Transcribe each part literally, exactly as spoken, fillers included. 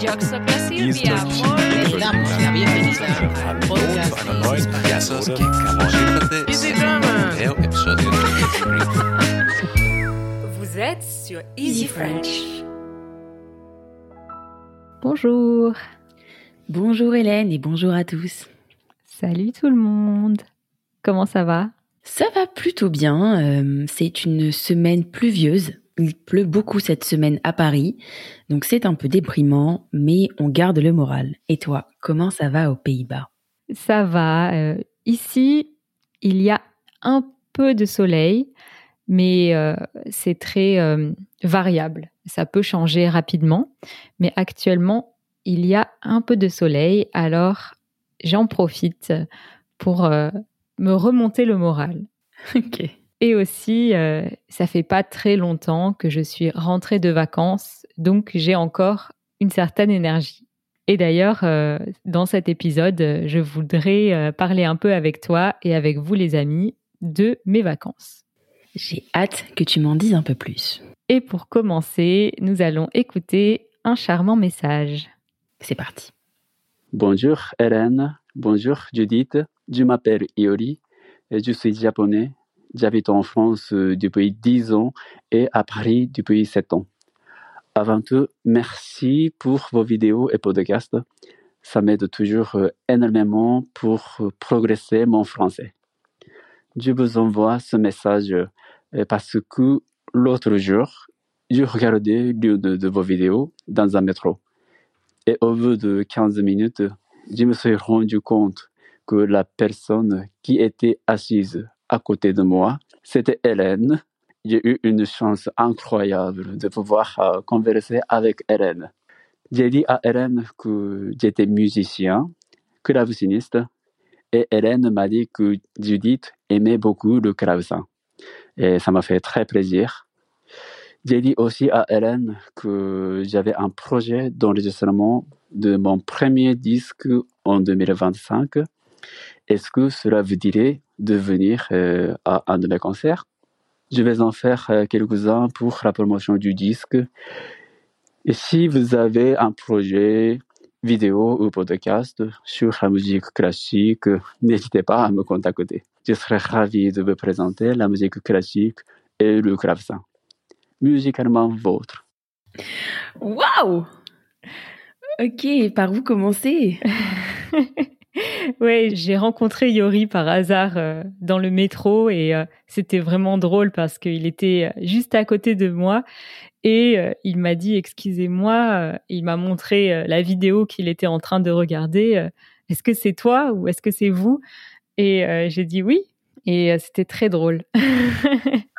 Yo soy Silvia. Dies Muy Le damos la bienvenida al podcast Hallo zu einer neuen Casos Episode que Calorieplatte. Easy German. É o episódio Vous êtes sur Easy French. Bonjour. Bonjour Hélène et bonjour à tous. Salut tout le monde. Comment ça va ? Ça va plutôt bien. euh, c'est une semaine pluvieuse. Il pleut beaucoup cette semaine à Paris, donc c'est un peu déprimant, mais on garde le moral. Et toi, comment ça va aux Pays-Bas ? Ça va. euh, ici, il y a un peu de soleil, mais euh, c'est très euh, variable. Ça peut changer rapidement, mais actuellement, il y a un peu de soleil, alors j'en profite pour euh, me remonter le moral. Ok. Et aussi, euh, ça fait pas très longtemps que je suis rentrée de vacances, donc j'ai encore une certaine énergie. Et d'ailleurs, euh, dans cet épisode, je voudrais euh, parler un peu avec toi et avec vous les amis de mes vacances. J'ai hâte que tu m'en dises un peu plus. Et pour commencer, nous allons écouter un charmant message. C'est parti. Bonjour Hélène, bonjour Judith, je m'appelle Iori et je suis japonais. J'habite en France depuis dix ans et à Paris depuis sept ans. Avant tout, merci pour vos vidéos et podcasts. Ça m'aide toujours énormément pour progresser mon français. Je vous envoie ce message parce que l'autre jour, je regardais l'une de vos vidéos dans un métro. Et au bout de quinze minutes, je me suis rendu compte que la personne qui était assise à côté de moi, c'était Hélène. J'ai eu une chance incroyable de pouvoir euh, converser avec Hélène. J'ai dit à Hélène que j'étais musicien, claveciniste, et Hélène m'a dit que Judith aimait beaucoup le clavecin. Et ça m'a fait très plaisir. J'ai dit aussi à Hélène que j'avais un projet d'enregistrement de mon premier disque en deux mille vingt-cinq. Est-ce que cela vous dirait de venir euh, à un de mes concerts ? Je vais en faire euh, quelques-uns pour la promotion du disque. Et si vous avez un projet vidéo ou podcast sur la musique classique, n'hésitez pas à me contacter. Je serai ravi de vous présenter la musique classique et le clavecin. Musicalement vôtre. Waouh ! Ok, par où commencer ? Ouais, j'ai rencontré Iori par hasard euh, dans le métro et euh, c'était vraiment drôle parce qu'il était juste à côté de moi et euh, il m'a dit « Excusez-moi », euh, il m'a montré euh, la vidéo qu'il était en train de regarder. Euh, « Est-ce que c'est toi ou est-ce que c'est vous ?» Et euh, j'ai dit « Oui » et euh, c'était très drôle. Incroyable !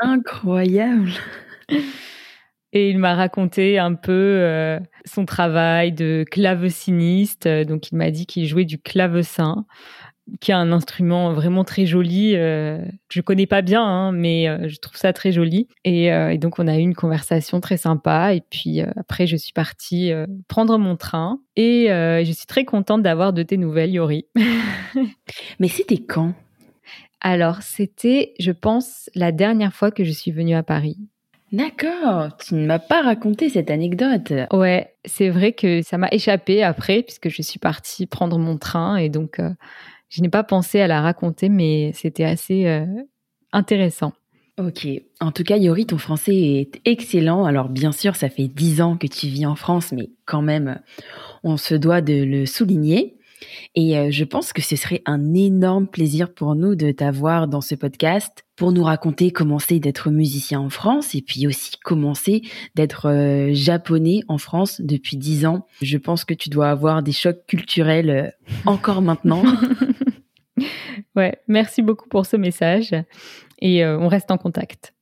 Et il m'a raconté un peu euh, son travail de claveciniste. Donc, il m'a dit qu'il jouait du clavecin, qui est un instrument vraiment très joli. Euh, je ne connais pas bien, hein, mais euh, je trouve ça très joli. Et, euh, et donc, on a eu une conversation très sympa. Et puis, euh, après, je suis partie euh, prendre mon train. Et euh, je suis très contente d'avoir de tes nouvelles, Iori. Mais c'était quand ? Alors, c'était, je pense, la dernière fois que je suis venue à Paris. D'accord, tu ne m'as pas raconté cette anecdote. Ouais, c'est vrai que ça m'a échappé après, puisque je suis partie prendre mon train et donc euh, je n'ai pas pensé à la raconter, mais c'était assez euh, intéressant. Ok, en tout cas Iori, ton français est excellent. Alors bien sûr, ça fait dix ans que tu vis en France, mais quand même, on se doit de le souligner. Et euh, je pense que ce serait un énorme plaisir pour nous de t'avoir dans ce podcast pour nous raconter comment c'est d'être musicien en France et puis aussi comment c'est d'être euh, japonais en France depuis dix ans. Je pense que tu dois avoir des chocs culturels euh, encore maintenant. Ouais, merci beaucoup pour ce message et euh, on reste en contact.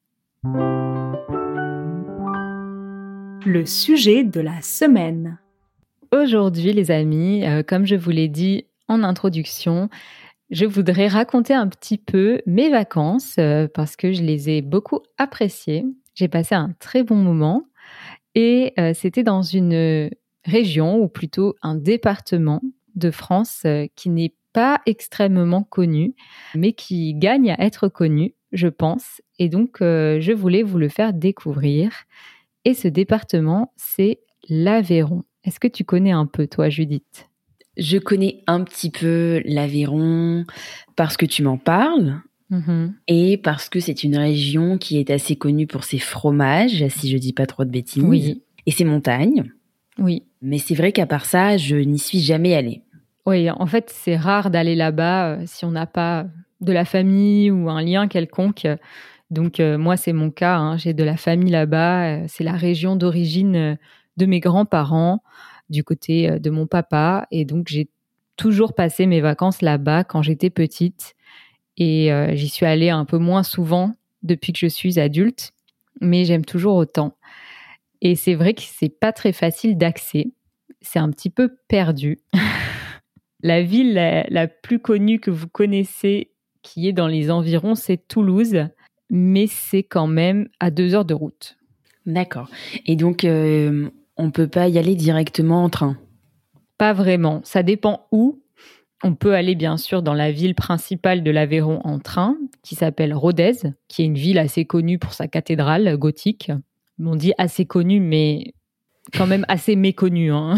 Le sujet de la semaine. Aujourd'hui, les amis, euh, comme je vous l'ai dit en introduction, je voudrais raconter un petit peu mes vacances euh, parce que je les ai beaucoup appréciées. J'ai passé un très bon moment et euh, c'était dans une région ou plutôt un département de France euh, qui n'est pas extrêmement connu, mais qui gagne à être connu, je pense. Et donc, euh, je voulais vous le faire découvrir. Et ce département, c'est l'Aveyron. Est-ce que tu connais un peu, toi, Judith ? Je connais un petit peu l'Aveyron parce que tu m'en parles Mmh. et parce que c'est une région qui est assez connue pour ses fromages, si je dis pas trop de bêtises, Oui, et ses montagnes. oui. Mais c'est vrai qu'à part ça, je n'y suis jamais allée. Oui, en fait, c'est rare d'aller là-bas euh, si on n'a pas de la famille ou un lien quelconque. Donc, euh, moi, c'est mon cas. Hein. J'ai de la famille là-bas. Euh, C'est la région d'origine euh, de mes grands-parents, du côté euh, de mon papa. Et donc, j'ai toujours passé mes vacances là-bas quand j'étais petite. Et euh, j'y suis allée un peu moins souvent depuis que je suis adulte, mais j'aime toujours autant. Et c'est vrai que c'est pas très facile d'accès. C'est un petit peu perdu. La ville la, la plus connue que vous connaissez, qui est dans les environs, c'est Toulouse, mais c'est quand même à deux heures de route. D'accord. Et donc, euh, on peut pas y aller directement en train? Pas vraiment, ça dépend où. On peut aller bien sûr dans la ville principale de l'Aveyron en train, qui s'appelle Rodez, qui est une ville assez connue pour sa cathédrale gothique. On dit assez connue, mais quand même assez méconnue. Hein.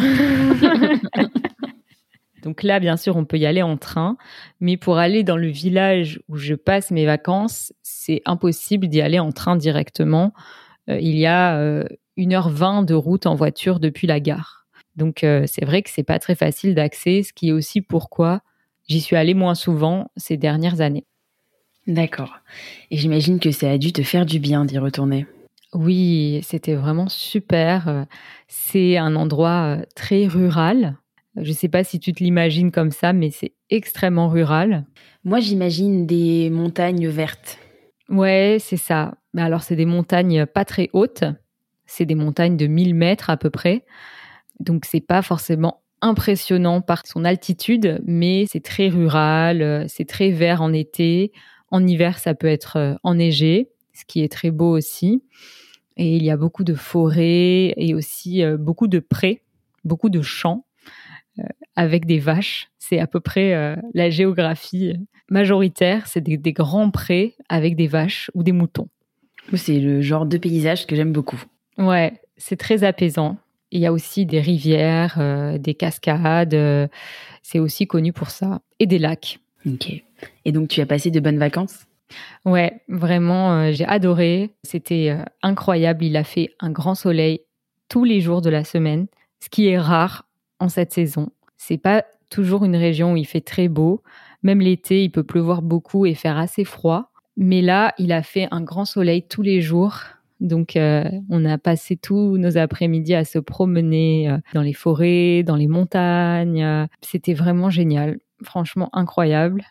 Donc là, bien sûr, on peut y aller en train, mais pour aller dans le village où je passe mes vacances, c'est impossible d'y aller en train directement. Euh, il y a euh, une heure vingt de route en voiture depuis la gare. Donc euh, c'est vrai que c'est pas très facile d'accès, ce qui est aussi pourquoi j'y suis allée moins souvent ces dernières années. D'accord. Et j'imagine que ça a dû te faire du bien d'y retourner. Oui, c'était vraiment super. C'est un endroit très rural. Je ne sais pas si tu te l'imagines comme ça, mais c'est extrêmement rural. Moi, j'imagine des montagnes vertes. Ouais, c'est ça. Mais alors, c'est des montagnes pas très hautes. C'est des montagnes de mille mètres à peu près. Donc, c'est pas forcément impressionnant par son altitude, mais c'est très rural, c'est très vert en été. En hiver, ça peut être enneigé, ce qui est très beau aussi. Et il y a beaucoup de forêts et aussi beaucoup de prés, beaucoup de champs euh, avec des vaches. C'est à peu près euh, la géographie majoritaire. C'est des, des grands prés avec des vaches ou des moutons. C'est le genre de paysage que j'aime beaucoup. Ouais, c'est très apaisant. Il y a aussi des rivières, euh, des cascades. Euh, c'est aussi connu pour ça. Et des lacs. Ok. Et donc, tu as passé de bonnes vacances ? Ouais, vraiment, euh, j'ai adoré. C'était euh, incroyable. Il a fait un grand soleil tous les jours de la semaine, ce qui est rare en cette saison. C'est pas toujours une région où il fait très beau. Même l'été, il peut pleuvoir beaucoup et faire assez froid. Mais là, il a fait un grand soleil tous les jours. Donc, euh, on a passé tous nos après-midi à se promener euh, dans les forêts, dans les montagnes. C'était vraiment génial. Franchement, incroyable.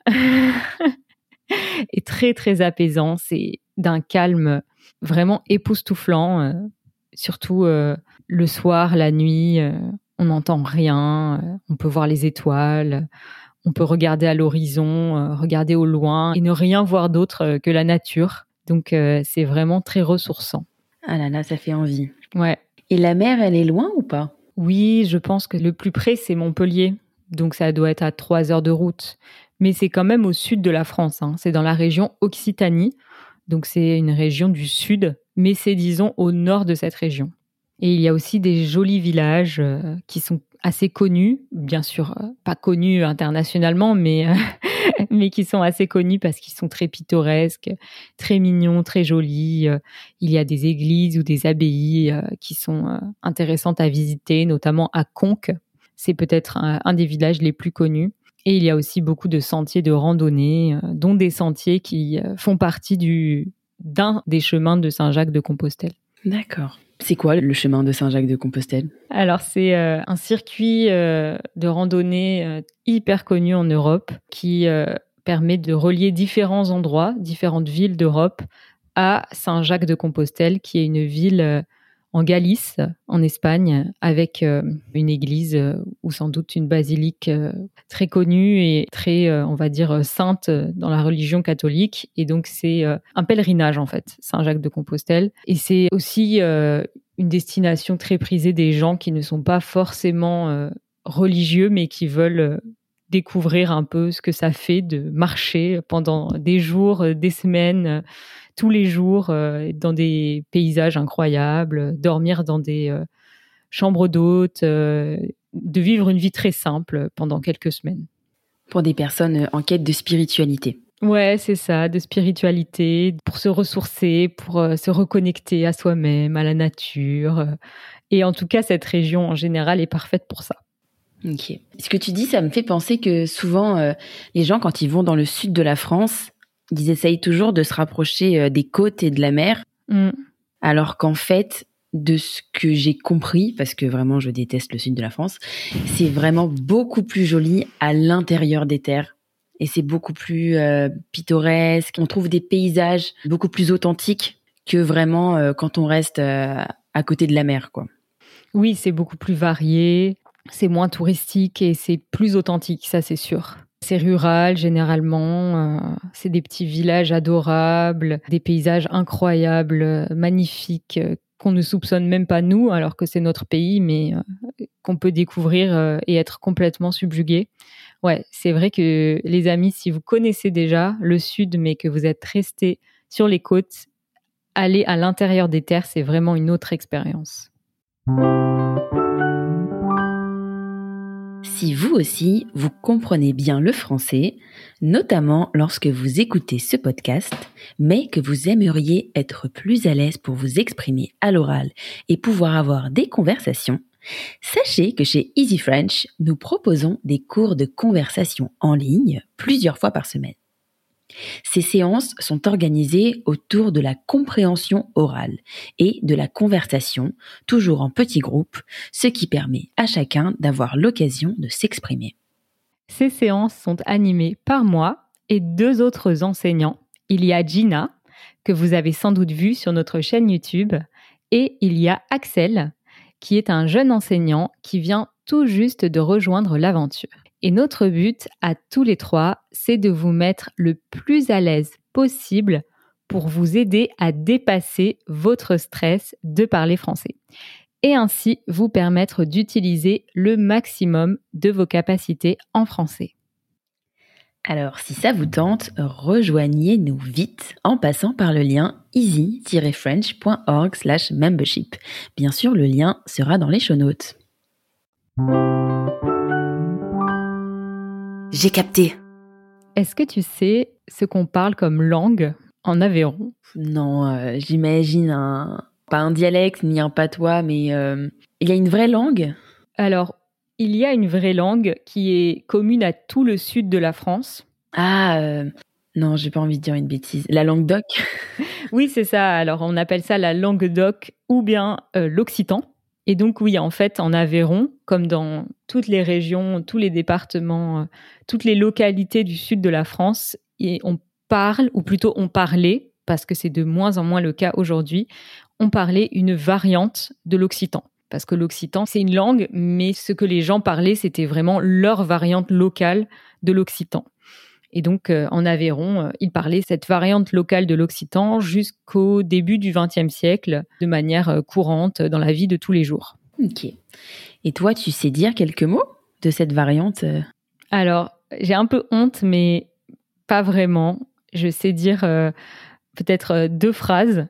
Et très, très apaisant. C'est d'un calme vraiment époustouflant. Euh, surtout euh, le soir, la nuit, euh, on n'entend rien. Euh, on peut voir les étoiles. On peut regarder à l'horizon, euh, regarder au loin et ne rien voir d'autre euh, que la nature. Donc, euh, c'est vraiment très ressourçant. Ah là là, ça fait envie. Ouais. Et la mer, elle est loin ou pas ? Oui, je pense que le plus près, c'est Montpellier. Donc, ça doit être à trois heures de route. Mais c'est quand même au sud de la France. Hein. C'est dans la région Occitanie. Donc, c'est une région du sud, mais c'est, disons, au nord de cette région. Et il y a aussi des jolis villages euh, qui sont assez connus. Bien sûr, euh, pas connus internationalement, mais, euh, mais qui sont assez connus parce qu'ils sont très pittoresques, très mignons, très jolis. Euh, il y a des églises ou des abbayes euh, qui sont euh, intéressantes à visiter, notamment à Conques. C'est peut-être un, un des villages les plus connus. Et il y a aussi beaucoup de sentiers de randonnée, euh, dont des sentiers qui euh, font partie du, d'un des chemins de Saint-Jacques-de-Compostelle. D'accord. C'est quoi le chemin de Saint-Jacques-de-Compostelle ? Alors, c'est euh, un circuit euh, de randonnée euh, hyper connu en Europe qui euh, permet de relier différents endroits, différentes villes d'Europe à Saint-Jacques-de-Compostelle, qui est une ville euh, en Galice, en Espagne, avec euh, une église euh, ou sans doute une basilique euh, très connue et très, euh, on va dire, sainte dans la religion catholique. Et donc, c'est euh, un pèlerinage, en fait, Saint-Jacques-de-Compostelle. Et c'est aussi euh, une destination très prisée des gens qui ne sont pas forcément euh, religieux, mais qui veulent euh, découvrir un peu ce que ça fait de marcher pendant des jours, des semaines, tous les jours, euh, dans des paysages incroyables, dormir dans des, euh, chambre d'hôte, euh, de vivre une vie très simple pendant quelques semaines. Pour des personnes en quête de spiritualité. Ouais, c'est ça, de spiritualité, pour se ressourcer, pour euh, se reconnecter à soi-même, à la nature. Euh, et en tout cas, cette région en général est parfaite pour ça. Ok. Ce que tu dis, ça me fait penser que souvent, euh, les gens, quand ils vont dans le sud de la France, ils essayent toujours de se rapprocher euh, des côtes et de la mer, Mm. alors qu'en fait, de ce que j'ai compris, parce que vraiment je déteste le sud de la France, c'est vraiment beaucoup plus joli à l'intérieur des terres. Et c'est beaucoup plus euh, pittoresque. On trouve des paysages beaucoup plus authentiques que vraiment euh, quand on reste euh, à côté de la mer, quoi. Oui, c'est beaucoup plus varié, c'est moins touristique et c'est plus authentique, ça c'est sûr. C'est rural généralement, euh, c'est des petits villages adorables, des paysages incroyables, euh, magnifiques, euh, qu'on ne soupçonne même pas nous, alors que c'est notre pays, mais euh, qu'on peut découvrir euh, et être complètement subjugué. Ouais, c'est vrai que les amis, si vous connaissez déjà le sud, mais que vous êtes restés sur les côtes, aller à l'intérieur des terres, c'est vraiment une autre expérience. Si vous aussi, vous comprenez bien le français, notamment lorsque vous écoutez ce podcast, mais que vous aimeriez être plus à l'aise pour vous exprimer à l'oral et pouvoir avoir des conversations, sachez que chez Easy French, nous proposons des cours de conversation en ligne plusieurs fois par semaine. Ces séances sont organisées autour de la compréhension orale et de la conversation, toujours en petits groupes, ce qui permet à chacun d'avoir l'occasion de s'exprimer. Ces séances sont animées par moi et deux autres enseignants. Il y a Gina, que vous avez sans doute vue sur notre chaîne YouTube, et il y a Axel, qui est un jeune enseignant qui vient tout juste de rejoindre l'aventure. Et notre but à tous les trois, c'est de vous mettre le plus à l'aise possible pour vous aider à dépasser votre stress de parler français et ainsi vous permettre d'utiliser le maximum de vos capacités en français. Alors, si ça vous tente, rejoignez-nous vite en passant par le lien easy tiret french point org slash membership. Bien sûr, le lien sera dans les show notes. J'ai capté. Est-ce que tu sais ce qu'on parle comme langue en Aveyron ? Non, euh, j'imagine un... pas un dialecte ni un patois, mais euh, il y a une vraie langue ? Alors, il y a une vraie langue qui est commune à tout le sud de la France. Ah, euh, non, j'ai pas envie de dire une bêtise. La langue d'oc ? Oui, c'est ça. Alors, on appelle ça la langue d'oc ou bien euh, l'occitan. Et donc, oui, en fait, en Aveyron, comme dans toutes les régions, tous les départements, euh, toutes les localités du sud de la France, et on parle, ou plutôt on parlait, parce que c'est de moins en moins le cas aujourd'hui, on parlait une variante de l'occitan. Parce que l'occitan, c'est une langue, mais ce que les gens parlaient, c'était vraiment leur variante locale de l'occitan. Et donc, euh, en Aveyron, euh, ils parlaient cette variante locale de l'occitan jusqu'au début du vingtième siècle, de manière euh, courante dans la vie de tous les jours. Ok. Et toi, tu sais dire quelques mots de cette variante ? Alors, j'ai un peu honte, mais pas vraiment. Je sais dire euh, peut-être euh, deux phrases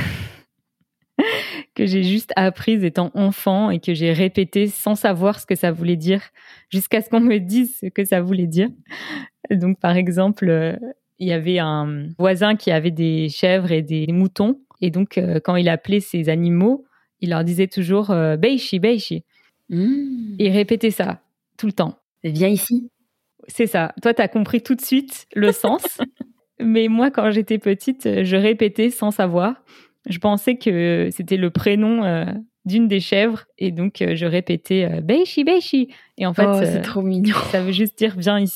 que j'ai juste apprises étant enfant et que j'ai répétées sans savoir ce que ça voulait dire, jusqu'à ce qu'on me dise ce que ça voulait dire. Donc, par exemple, euh, il y avait un voisin qui avait des chèvres et des moutons. Et donc, euh, quand il appelait ces animaux, il leur disait toujours euh, « Beishi, Beishi ». Mmh. Et il répétait ça tout le temps. Viens ici. C'est ça. Toi, tu as compris tout de suite le sens. Mais moi, quand j'étais petite, je répétais sans savoir. Je pensais que c'était le prénom euh, d'une des chèvres. Et donc, euh, je répétais euh, « Beishi, Beishi ». Et en fait, oh, c'est euh, trop mignon. Ça veut juste dire « viens ici ».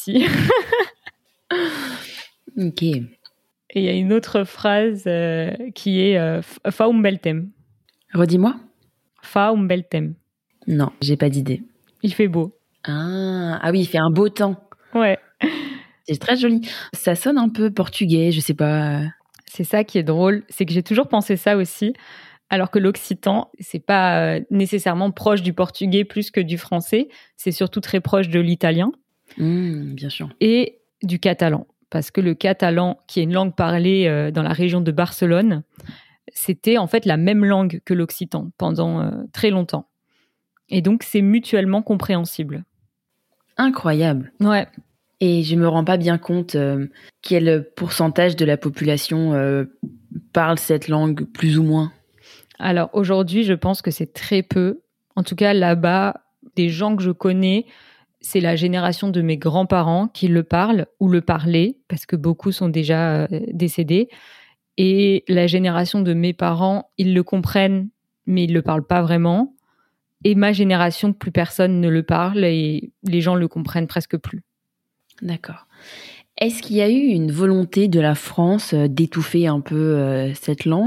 Ok. Et il y a une autre phrase euh, qui est euh, « fa un bel tem ». Redis-moi. Fa un bel tem. Non, j'ai pas d'idée. Il fait beau. Ah, ah oui, il fait un beau temps. Ouais. C'est très joli. Ça sonne un peu portugais, je sais pas. C'est ça qui est drôle, c'est que j'ai toujours pensé ça aussi, alors que l'occitan, c'est pas nécessairement proche du portugais plus que du français, c'est surtout très proche de l'italien. Mmh, bien sûr. Et du catalan, parce que le catalan, qui est une langue parlée euh, dans la région de Barcelone, c'était en fait la même langue que l'occitan pendant euh, très longtemps. Et donc, c'est mutuellement compréhensible. Incroyable. Ouais. Et je me rends pas bien compte euh, quel pourcentage de la population euh, parle cette langue plus ou moins. Alors aujourd'hui, je pense que c'est très peu. En tout cas, là-bas, des gens que je connais, c'est la génération de mes grands-parents qui le parlent ou le parlaient, parce que beaucoup sont déjà euh, décédés. Et la génération de mes parents, ils le comprennent, mais ils le parlent pas vraiment. Et ma génération, plus personne ne le parle et les gens le comprennent presque plus. D'accord. Est-ce qu'il y a eu une volonté de la France d'étouffer un peu euh, cette langue ?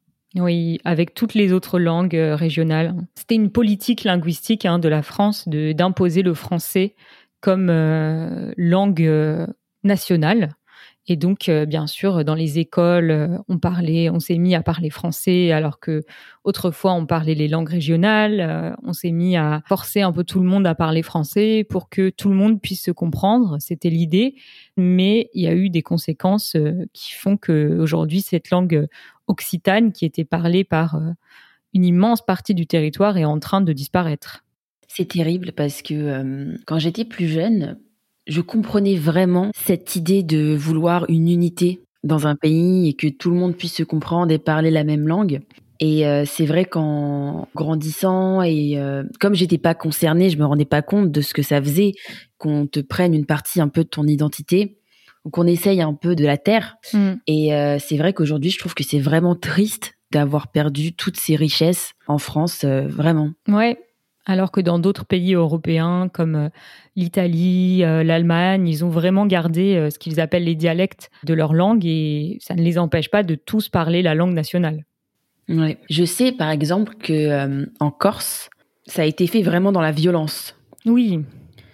Oui, avec toutes les autres langues euh, régionales. C'était une politique linguistique hein, de la France de, d'imposer le français comme euh, langue euh, nationale. Et donc, euh, bien sûr, dans les écoles, euh, on parlait, on s'est mis à parler français, alors que autrefois on parlait les langues régionales. Euh, on s'est mis à forcer un peu tout le monde à parler français pour que tout le monde puisse se comprendre. C'était l'idée, mais il y a eu des conséquences euh, qui font que aujourd'hui cette langue occitane, qui était parlée par euh, une immense partie du territoire, est en train de disparaître. C'est terrible parce que euh, quand j'étais plus jeune, je comprenais vraiment cette idée de vouloir une unité dans un pays et que tout le monde puisse se comprendre et parler la même langue. Et euh, c'est vrai qu'en grandissant et euh, comme j'étais pas concernée, je me rendais pas compte de ce que ça faisait qu'on te prenne une partie un peu de ton identité ou qu'on essaye un peu de la terre. Mm. Et euh, c'est vrai qu'aujourd'hui, je trouve que c'est vraiment triste d'avoir perdu toutes ces richesses en France, euh, vraiment. Ouais. Alors que dans d'autres pays européens comme l'Italie, l'Allemagne, ils ont vraiment gardé ce qu'ils appellent les dialectes de leur langue et ça ne les empêche pas de tous parler la langue nationale. Ouais. Je sais par exemple que euh, en Corse, ça a été fait vraiment dans la violence. Oui.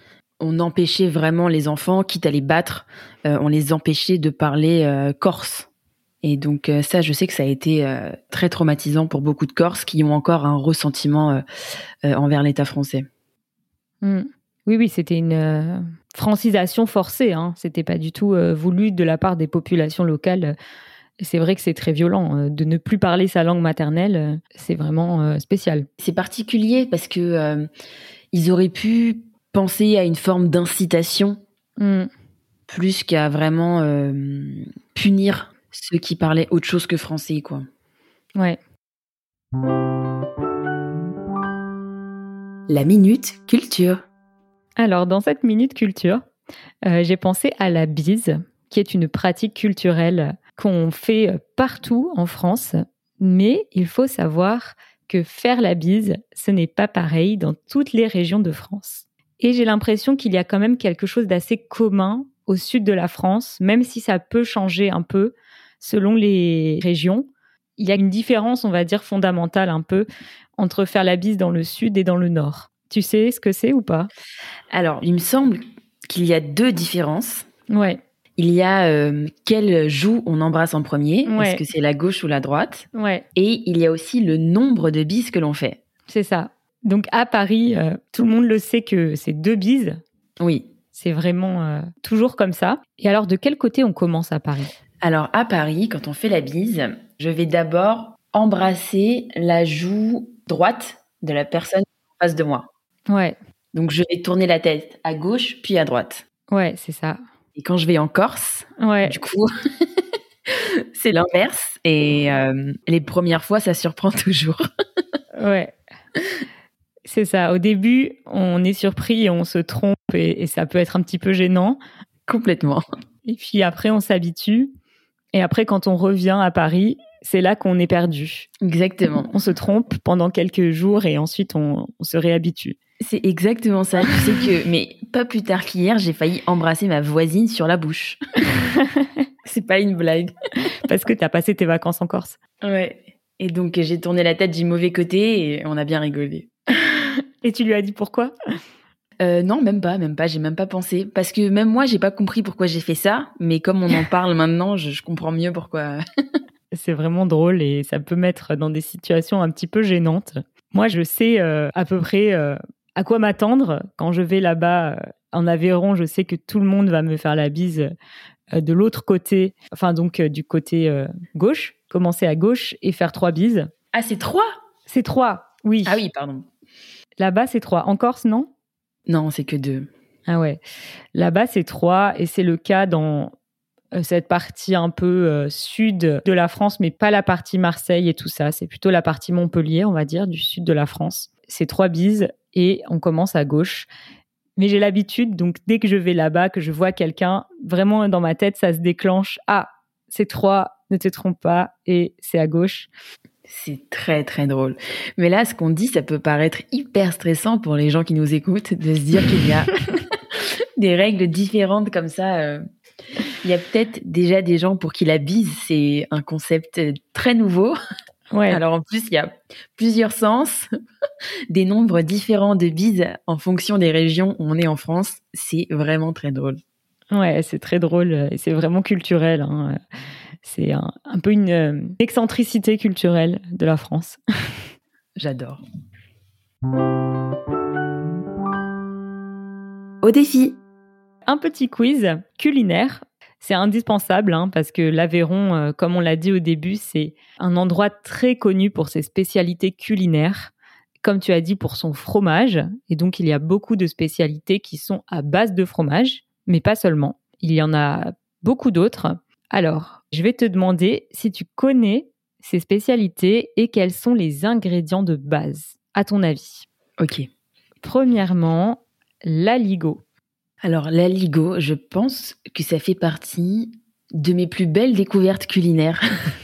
On empêchait vraiment les enfants, quitte à les battre, euh, on les empêchait de parler euh, corse. Et donc euh, ça, je sais que ça a été euh, très traumatisant pour beaucoup de Corses qui ont encore un ressentiment euh, euh, envers l'État français. Mmh. Oui, oui, c'était une euh, francisation forcée. Hein. C'était pas du tout euh, voulu de la part des populations locales. C'est vrai que c'est très violent. Euh, de ne plus parler sa langue maternelle, euh, c'est vraiment euh, spécial. C'est particulier parce que euh, ils auraient pu penser à une forme d'incitation mmh. plus qu'à vraiment euh, punir ceux qui parlaient autre chose que français, quoi. Ouais. La minute culture. Alors, dans cette minute culture, euh, j'ai pensé à la bise, qui est une pratique culturelle qu'on fait partout en France, mais il faut savoir que faire la bise, ce n'est pas pareil dans toutes les régions de France. Et j'ai l'impression qu'il y a quand même quelque chose d'assez commun au sud de la France, même si ça peut changer un peu selon les régions. Il y a une différence, on va dire, fondamentale un peu entre faire la bise dans le sud et dans le nord. Tu sais ce que c'est ou pas ? Alors, il me semble qu'il y a deux différences. Ouais. Il y a euh, quelle joue on embrasse en premier, ouais. Est-ce que c'est la gauche ou la droite ? Ouais. Et il y a aussi le nombre de bises que l'on fait. C'est ça. Donc à Paris, euh, tout le monde le sait que c'est deux bises. Oui. C'est vraiment euh, toujours comme ça. Et alors, de quel côté on commence à Paris ? Alors, à Paris, quand on fait la bise, je vais d'abord embrasser la joue droite de la personne en face de moi. Ouais. Donc, je vais tourner la tête à gauche, puis à droite. Ouais, c'est ça. Et quand je vais en Corse, ouais. du coup, c'est l'inverse. Et euh, les premières fois, ça surprend toujours. ouais. C'est ça. Au début, on est surpris et on se trompe et, et ça peut être un petit peu gênant. Complètement. Et puis après, on s'habitue. Et après, quand on revient à Paris, c'est là qu'on est perdu. Exactement. On se trompe pendant quelques jours et ensuite, on, on se réhabitue. C'est exactement ça. Tu sais que, mais pas plus tard qu'hier, j'ai failli embrasser ma voisine sur la bouche. C'est pas une blague. Parce que t'as passé tes vacances en Corse. Ouais. Et donc, j'ai tourné la tête du mauvais côté et on a bien rigolé. Et tu lui as dit pourquoi ? Euh, non, même pas, même pas, j'ai même pas pensé. Parce que même moi, j'ai pas compris pourquoi j'ai fait ça, mais comme on en parle maintenant, je, je comprends mieux pourquoi. C'est vraiment drôle et ça peut mettre dans des situations un petit peu gênantes. Moi, je sais euh, à peu près euh, à quoi m'attendre. Quand je vais là-bas euh, en Aveyron, je sais que tout le monde va me faire la bise euh, de l'autre côté, enfin donc euh, du côté euh, gauche, commencer à gauche et faire trois bises. Ah, c'est trois ? C'est trois, oui. Ah oui, pardon. Là-bas, c'est trois. En Corse, non? Non, c'est que deux. Ah ouais. Là-bas, c'est trois et c'est le cas dans euh, cette partie un peu euh, sud de la France, mais pas la partie Marseille et tout ça. C'est plutôt la partie Montpellier, on va dire, du sud de la France. C'est trois bises et on commence à gauche. Mais j'ai l'habitude, donc dès que je vais là-bas, que je vois quelqu'un, vraiment dans ma tête, ça se déclenche. Ah, c'est trois, ne te trompe pas, et c'est à gauche. C'est très, très drôle. Mais là, ce qu'on dit, ça peut paraître hyper stressant pour les gens qui nous écoutent, de se dire qu'il y a des règles différentes comme ça. Euh, il y a peut-être déjà des gens pour qui la bise, c'est un concept très nouveau. Ouais. Alors en plus, il y a plusieurs sens, des nombres différents de bises en fonction des régions où on est en France. C'est vraiment très drôle. Ouais, c'est très drôle et c'est vraiment culturel. Hein. C'est un, un peu une euh, excentricité culturelle de la France. J'adore. Au défi. Un petit quiz culinaire. C'est indispensable hein, parce que l'Aveyron, euh, comme on l'a dit au début, c'est un endroit très connu pour ses spécialités culinaires. Comme tu as dit, pour son fromage. Et donc, il y a beaucoup de spécialités qui sont à base de fromage, mais pas seulement. Il y en a beaucoup d'autres. Alors, je vais te demander si tu connais ces spécialités et quels sont les ingrédients de base, à ton avis. Ok. Premièrement, l'aligot. Alors, l'aligot, je pense que ça fait partie de mes plus belles découvertes culinaires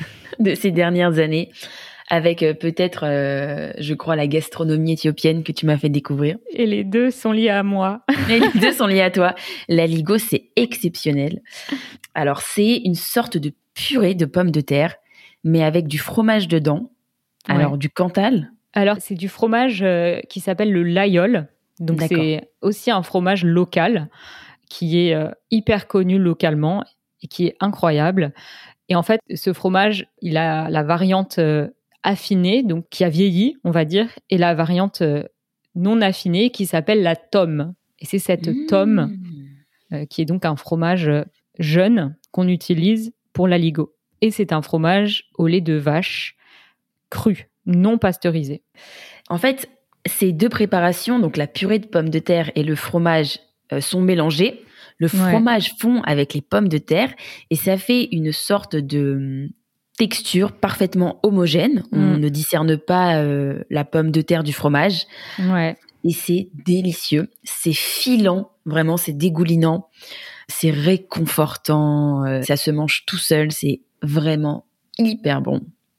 de ces dernières années, avec euh, peut-être, euh, je crois, la gastronomie éthiopienne que tu m'as fait découvrir. Et les deux sont liés à moi. Et les deux sont liés à toi. L'aligot, c'est exceptionnel. Alors, c'est une sorte de purée de pommes de terre, mais avec du fromage dedans. Ouais. Alors, du Cantal. Alors, c'est du fromage euh, qui s'appelle le laïol. Donc, D'accord. c'est aussi un fromage local qui est euh, hyper connu localement et qui est incroyable. Et en fait, ce fromage, il a la variante euh, affinée, donc qui a vieilli, on va dire, et la variante euh, non affinée qui s'appelle la tome. Et c'est cette Mmh. tome euh, qui est donc un fromage jeune qu'on utilise pour l'aligot. Et c'est un fromage au lait de vache cru, non pasteurisé. En fait, ces deux préparations, donc la purée de pommes de terre et le fromage, euh, sont mélangés. Le fromage ouais. fond avec les pommes de terre et ça fait une sorte de texture parfaitement homogène. Mm. On ne discerne pas euh, la pomme de terre du fromage. Ouais. Et c'est délicieux. C'est filant, vraiment, c'est dégoulinant. C'est réconfortant. Euh, ça se mange tout seul. C'est vraiment hyper bon.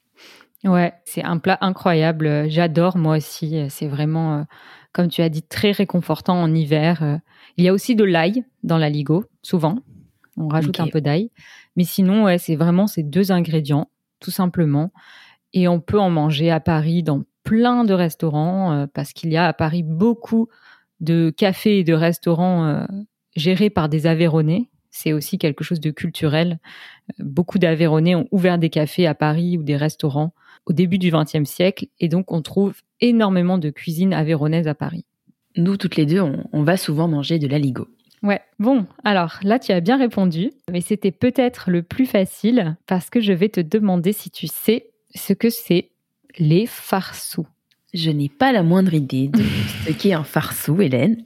Ouais, c'est un plat incroyable. J'adore, moi aussi. C'est vraiment, euh, comme tu as dit, très réconfortant en hiver. Euh, il y a aussi de l'ail dans l'aligot, souvent. On rajoute okay. un peu d'ail. Mais sinon, ouais, c'est vraiment ces deux ingrédients, tout simplement. Et on peut en manger à Paris dans plein de restaurants, euh, parce qu'il y a à Paris beaucoup de cafés et de restaurants euh, gérés par des Aveyronnais. C'est aussi quelque chose de culturel. Beaucoup d'Aveyronnais ont ouvert des cafés à Paris ou des restaurants au début du vingtième siècle. Et donc, on trouve énormément de cuisine aveyronnaise à Paris. Nous, toutes les deux, on, on va souvent manger de l'aligot. Ouais. Bon, alors là, tu as bien répondu. Mais c'était peut-être le plus facile parce que je vais te demander si tu sais ce que c'est les farsous. Je n'ai pas la moindre idée de ce qu'est un farsou, Hélène.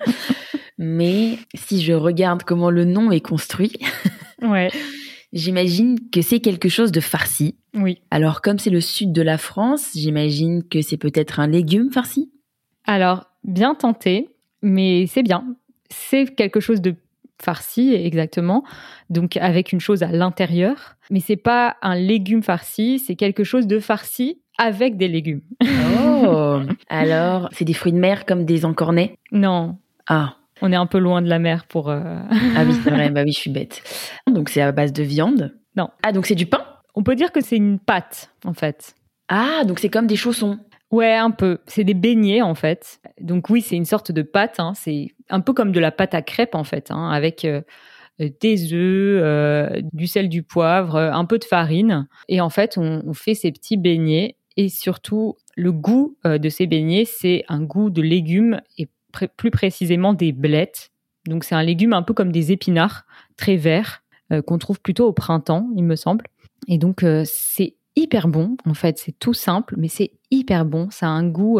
Mais si je regarde comment le nom est construit, ouais. j'imagine que c'est quelque chose de farci. Oui. Alors, comme c'est le sud de la France, j'imagine que c'est peut-être un légume farci. Alors, bien tenté, mais c'est bien. C'est quelque chose de farci, exactement, donc avec une chose à l'intérieur. Mais c'est pas un légume farci, c'est quelque chose de farci avec des légumes. Oh. Alors, c'est des fruits de mer comme des encornets? Non. Ah. On est un peu loin de la mer pour... Euh... Ah oui, c'est vrai, bah oui, je suis bête. Donc, c'est à base de viande? Non. Ah, donc c'est du pain? On peut dire que c'est une pâte, en fait. Ah, donc c'est comme des chaussons? Ouais, un peu. C'est des beignets, en fait. Donc oui, c'est une sorte de pâte. Hein. C'est un peu comme de la pâte à crêpes, en fait, hein, avec euh, des œufs, euh, du sel, du poivre, un peu de farine. Et en fait, on, on fait ces petits beignets. Et surtout, le goût euh, de ces beignets, c'est un goût de légumes et pr- plus précisément des blettes. Donc, c'est un légume un peu comme des épinards, très verts, euh, qu'on trouve plutôt au printemps, il me semble. Et donc, euh, c'est hyper bon. En fait, c'est tout simple, mais c'est hyper bon. Ça a un goût euh,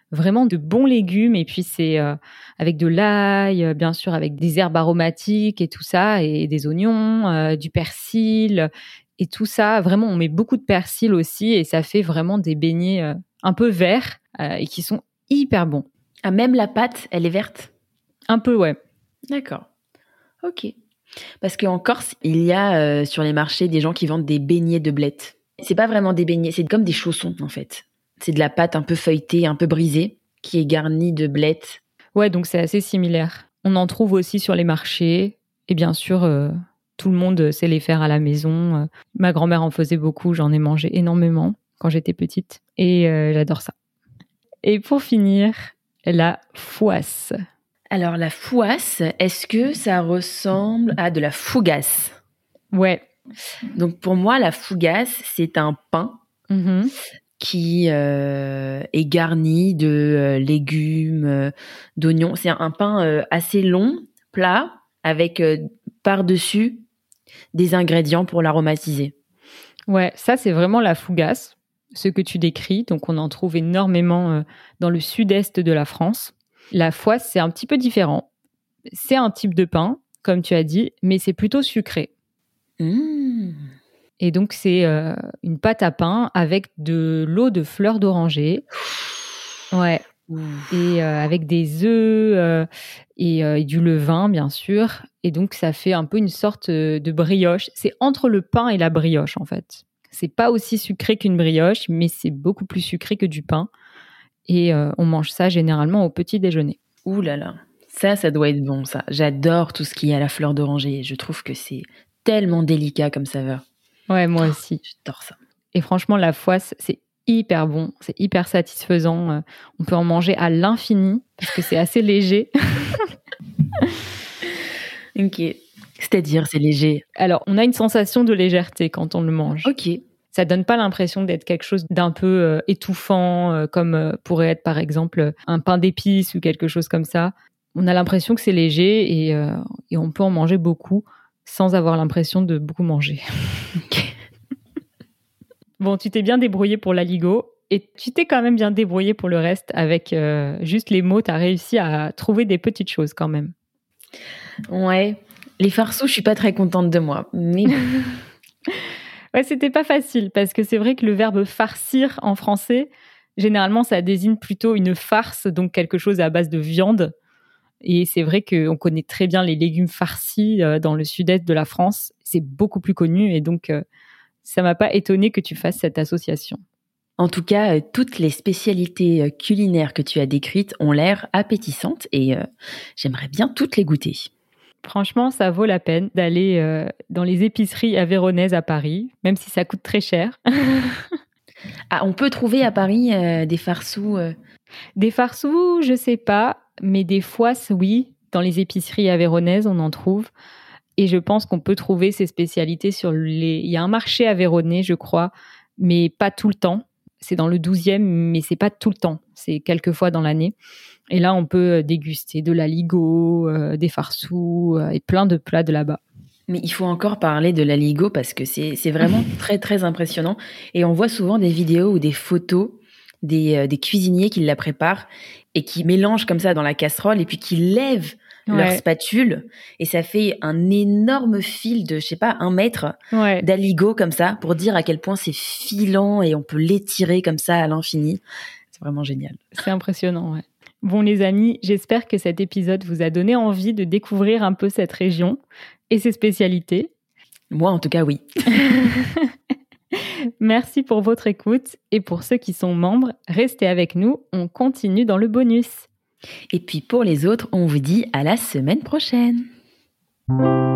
vraiment de bons légumes. Et puis, c'est euh, avec de l'ail, euh, bien sûr, avec des herbes aromatiques et tout ça, et des oignons, euh, du persil et tout ça. Vraiment, on met beaucoup de persil aussi et ça fait vraiment des beignets euh, un peu verts euh, et qui sont hyper bons. Ah, même la pâte, elle est verte? Un peu, ouais. D'accord. Ok. Parce qu'en Corse, il y a euh, sur les marchés des gens qui vendent des beignets de blettes. C'est pas vraiment des beignets, c'est comme des chaussons en fait. C'est de la pâte un peu feuilletée, un peu brisée, qui est garnie de blettes. Ouais, donc c'est assez similaire. On en trouve aussi sur les marchés. Et bien sûr, euh, tout le monde sait les faire à la maison. Euh, ma grand-mère en faisait beaucoup, j'en ai mangé énormément quand j'étais petite. Et euh, j'adore ça. Et pour finir, la fouasse. Alors la fouasse, est-ce que ça ressemble à de la fougasse? Ouais. Donc pour moi, la fougasse, c'est un pain Mm-hmm. qui euh, est garni de euh, légumes, euh, d'oignons. C'est un, un pain euh, assez long, plat, avec euh, par-dessus des ingrédients pour l'aromatiser. Ouais, ça c'est vraiment la fougasse, ce que tu décris. Donc on en trouve énormément euh, dans le sud-est de la France. La fouasse, c'est un petit peu différent. C'est un type de pain, comme tu as dit, mais c'est plutôt sucré. Mmh. Et donc, c'est euh, une pâte à pain avec de l'eau de fleur d'oranger. Ouais. Ouh. Et euh, avec des œufs euh, et, euh, et du levain, bien sûr. Et donc, ça fait un peu une sorte de brioche. C'est entre le pain et la brioche, en fait. C'est pas aussi sucré qu'une brioche, mais c'est beaucoup plus sucré que du pain. Et euh, on mange ça généralement au petit déjeuner. Ouh là là. Ça, ça doit être bon, ça. J'adore tout ce qui est à la fleur d'oranger. Je trouve que c'est tellement délicat comme saveur. Ouais, moi aussi. J'adore ça. Et franchement, la fouasse, c'est hyper bon. C'est hyper satisfaisant. Euh, on peut en manger à l'infini parce que c'est assez léger. Ok. C'est-à-dire, c'est léger. Alors, on a une sensation de légèreté quand on le mange. Ok. Ça donne pas l'impression d'être quelque chose d'un peu euh, étouffant, euh, comme euh, pourrait être par exemple un pain d'épices ou quelque chose comme ça. On a l'impression que c'est léger et, euh, et on peut en manger beaucoup sans avoir l'impression de beaucoup manger. Bon, tu t'es bien débrouillé pour l'aligot et tu t'es quand même bien débrouillé pour le reste avec euh, juste les mots. Tu as réussi à trouver des petites choses quand même. Ouais. Les farceaux, je suis pas très contente de moi. Mais Ouais, c'était pas facile parce que c'est vrai que le verbe farcir en français, généralement, ça désigne plutôt une farce, donc quelque chose à base de viande. Et c'est vrai qu'on connaît très bien les légumes farcis euh, dans le sud-est de la France. C'est beaucoup plus connu et donc euh, ça m'a pas étonné que tu fasses cette association. en tout cas, euh, toutes les spécialités euh, culinaires que tu as décrites ont l'air appétissantes et euh, j'aimerais bien toutes les goûter. Franchement, ça vaut la peine d'aller euh, dans les épiceries aveyronaises à Paris, même si ça coûte très cher. Ah, on peut trouver à Paris euh, des farceaux euh... Des farceaux, je sais pas, mais des fouasses, oui. Dans les épiceries aveyronaises, on en trouve. Et je pense qu'on peut trouver ces spécialités sur les... Il y a un marché aveyronnais, je crois, mais pas tout le temps. C'est dans le douzième, mais c'est pas tout le temps. C'est quelques fois dans l'année. Et là, on peut déguster de l'aligot, euh, des farceaux euh, et plein de plats de là-bas. Mais il faut encore parler de l'aligot parce que c'est, c'est vraiment très, très impressionnant. Et on voit souvent des vidéos ou des photos des, euh, des cuisiniers qui la préparent et qui mélangent comme ça dans la casserole et puis qui lèvent Ouais. leur spatule. Et ça fait un énorme fil de, je sais pas, un mètre Ouais. d'aligot comme ça pour dire à quel point c'est filant et on peut l'étirer comme ça à l'infini. C'est vraiment génial. C'est impressionnant, ouais. Bon, les amis, j'espère que cet épisode vous a donné envie de découvrir un peu cette région et ses spécialités. Moi, en tout cas, oui. Merci pour votre écoute et pour ceux qui sont membres, restez avec nous, on continue dans le bonus. Et puis pour les autres, on vous dit à la semaine prochaine.